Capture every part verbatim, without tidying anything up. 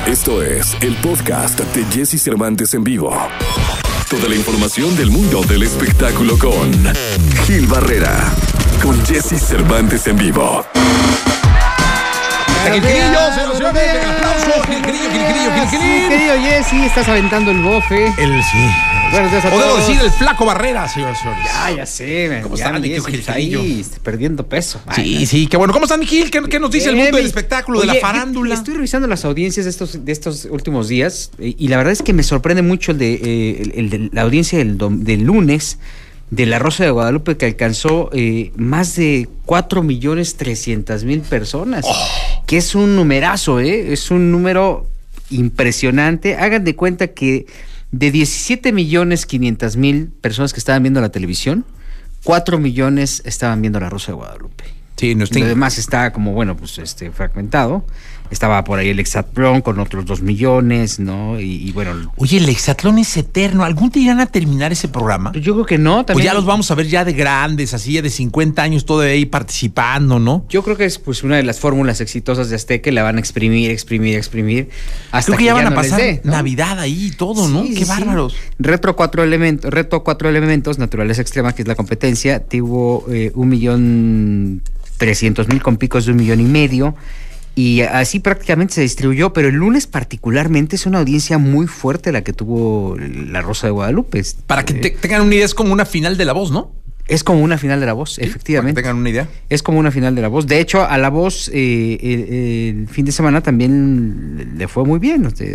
Esto es el podcast de Jesse Cervantes en vivo. Toda la información del mundo del espectáculo con Gil Barrera, con Jesse Cervantes en vivo. Gil Querillo, señoras y señores, un aplauso. Gil Querillo, Gil Querillo, Gil Querillo. Querido Jesse, estás aventando el bofe. El sí. Buenos días a O debo todos. decir el flaco Barrera, señores y señores. Ya, ya sé, man. ¿Cómo ya están, mi mi Jesse Gil está Querillo? ahí, está perdiendo peso. Sí, Ay, sí, qué bueno. ¿Cómo están, mi Gil? ¿Qué, qué nos dice el Bien, mundo del mi- espectáculo, Oye, de la farándula? Estoy revisando las audiencias de estos, de estos últimos días eh, y la verdad es que me sorprende mucho el de, eh, el, el de la audiencia del, dom- del lunes de La Rosa de Guadalupe, que alcanzó eh, más de cuatro millones trescientas mil personas, Oh. que es un numerazo, ¿eh? Es un número impresionante. Hagan de cuenta que de diecisiete millones quinientas mil personas que estaban viendo la televisión, cuatro millones estaban viendo La Rosa de Guadalupe. Sí, no Lo demás está como, bueno, pues este fragmentado. Estaba por ahí el Hexatlón con otros dos millones, ¿no? Y, y bueno, Oye, el Hexatlón es eterno. ¿Algún día irán a terminar ese programa? yo creo que no. Pues También, ya los vamos a ver ya de grandes, así ya de cincuenta años, todo ahí participando, ¿no? Yo creo que es pues una de las fórmulas exitosas de Azteca, y la van a exprimir, exprimir, exprimir. Hasta Creo que ya van a no les pasar dé, ¿no? Navidad ahí y todo, ¿no? Sí, Qué sí, sí. bárbaros. Retro cuatro elementos, Reto cuatro elementos, Naturaleza Extrema, que es la competencia, tuvo eh, un millón trescientos mil con picos de un millón y medio. Y así prácticamente se distribuyó, pero el lunes particularmente es una audiencia muy fuerte la que tuvo La Rosa de Guadalupe. Para que Eh, te- tengan una idea, es como una final de La Voz, ¿no? Es como una final de La Voz, efectivamente. Para que tengan una idea. Es como una final de La Voz. De hecho, a La Voz eh, el, el fin de semana también le fue muy bien. O sea,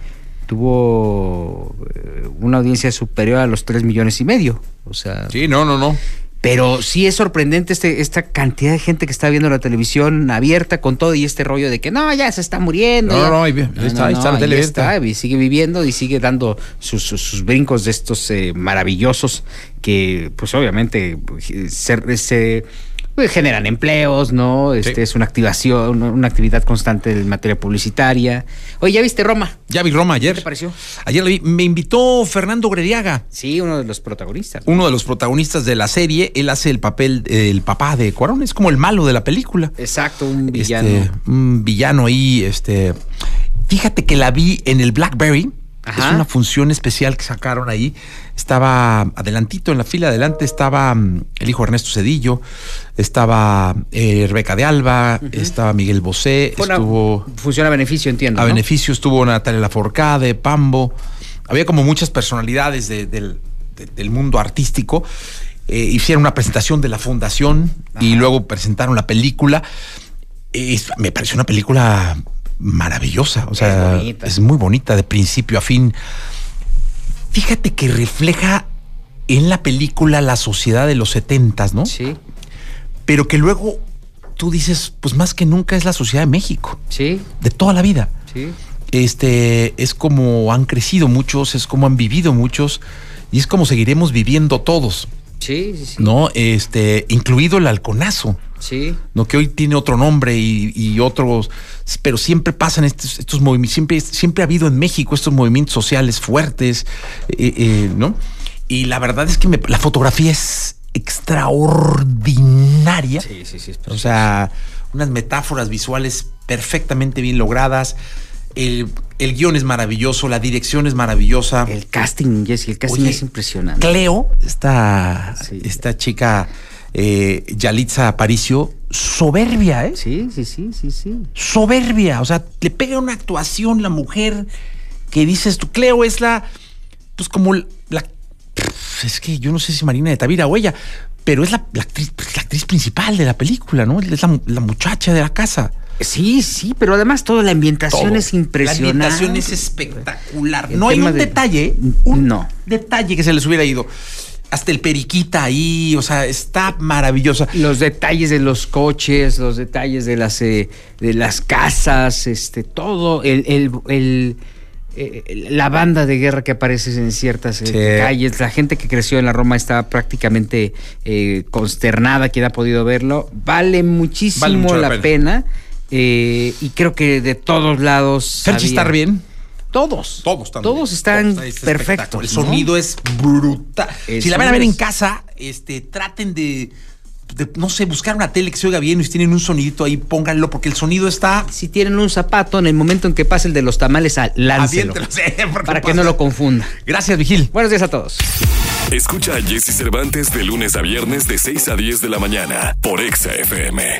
tuvo eh, una audiencia superior a los tres millones y medio. O sea, Sí, no, no, no. pero sí es sorprendente este, esta cantidad de gente que está viendo la televisión abierta con todo y este rollo de que no, ya se está muriendo. No, ya. no, ahí vi- ahí está, ahí está la tele ahí abierta. está, y sigue viviendo y sigue dando sus, sus, sus brincos de estos eh, maravillosos que, pues obviamente, se, se pues, generan empleos, ¿no? Este Sí. es una activación, una actividad constante en materia publicitaria. Oye, ¿ya viste Roma? Ya vi Roma ayer. ¿Qué te pareció? Ayer la vi. Me invitó Fernando Grediaga, Sí, uno de los protagonistas. uno de los protagonistas de la serie. Él hace el papel del papá de Cuarón. Es como el malo de la película. Exacto, un villano. Este, un villano ahí, este. Fíjate que la vi en el Blackberry. Ajá. Es una función especial que sacaron ahí. Estaba adelantito, en la fila adelante, estaba mm, el hijo Ernesto Zedillo, estaba eh, Rebeca de Alba, estaba Miguel Bosé, Fue una estuvo función a beneficio, entiendo. a ¿no? beneficio, estuvo Natalia Lafourcade, Pambo. Había como muchas personalidades de- del, de- del mundo artístico. Eh, hicieron una presentación de la fundación y Ajá. luego presentaron la película. Es- me pareció una película maravillosa, o sea, Es bonita. es muy bonita de principio a fin. Fíjate que refleja en la película la sociedad de los setentas, ¿no? Sí, Pero que luego tú dices, pues más que nunca es la sociedad de México, sí, de toda la vida. sí. Este, es como han crecido muchos, es como han vivido muchos y es como seguiremos viviendo todos, Sí, sí, sí. ¿no? Este, incluido el halconazo, Sí. ¿no? Que hoy tiene otro nombre y, y otros, pero siempre pasan estos, estos movimientos, siempre, siempre ha habido en México estos movimientos sociales fuertes, eh, eh, ¿no? Y la verdad es que me- la fotografía es extraordinaria. Sí, sí, sí. es O precioso. sea, unas metáforas visuales perfectamente bien logradas. El, el guión es maravilloso, la dirección es maravillosa. El casting, Jesse, el casting Oye, es impresionante. Cleo, esta, Sí. esta chica eh, Yalitza Aparicio, soberbia, ¿eh? Sí, sí, sí, sí, sí. Soberbia. O sea, le pega una actuación la mujer que dices tú, Cleo es la, pues como la, es que yo no sé si Marina de Tavira o ella, pero es la, la actriz, la actriz principal de la película, ¿no? Es la, la muchacha de la casa. Sí, sí, pero además toda la ambientación Todo. es impresionante. La ambientación es espectacular. El No hay tema un de- detalle, un No. detalle que se les hubiera ido. Hasta el periquita ahí, o sea, está maravillosa. Los detalles de los coches, los detalles de las eh, de las casas, este, todo, el, el, el, eh, la banda de guerra que aparece en ciertas eh, Sí. calles, la gente que creció en la Roma está prácticamente eh, consternada, quien ha podido verlo. Vale muchísimo Vale mucho la la pena. pena. eh, y creo que de todos lados. Ferchi había- está bien. Todos. Todos están Todos bien. están Todos, es perfectos. espectacular. El ¿no? sonido es brutal. El Si la van a sonido ver en es- casa, este, traten de de, no sé, buscar una tele que se oiga bien y si tienen un sonidito ahí, pónganlo, porque el sonido está... Si tienen un zapato, en el momento en que pase el de los tamales, ah, láncelo. Sí, para que no lo confunda. Gracias, Vigil. Buenos días a todos. Escucha a Jesse Cervantes de lunes a viernes de seis a diez de la mañana por Exa F M.